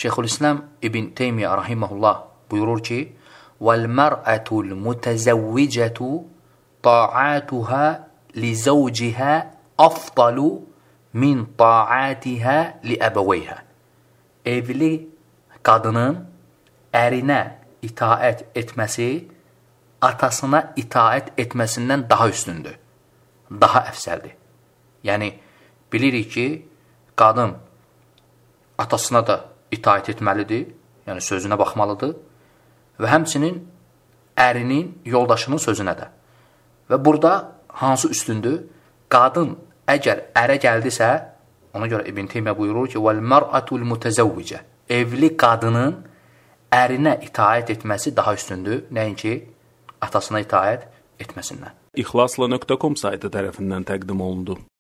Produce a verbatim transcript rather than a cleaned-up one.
Şeyxülislam İbn Teymiyyə rahimehullah buyurur ki: "Vel-mer'atul mutezavvicetu ta'atuha li zawjiha afdalu min ta'atiha li abawayha." Evli qadının ərinə itaət etməsi atasına itaət etməsindən daha üstündür, daha əfsəldir. Yəni, bilirik ki, qadın atasına da itaət etməlidir, yəni sözünə baxmalıdır və həmçinin ərinin, yoldaşının sözünə də. Və burada hansı üstündür? Qadın əgər ərə gəldisə, ona görə İbn Teymiyyə buyurur ki, "Vel-mer'atul mutezavvicə." Evli qadının ərinə itaət etməsi daha üstündür, nəinki atasına itaət etməsindən. İxlasla nöqtə com saytı tərəfindən təqdim olundu.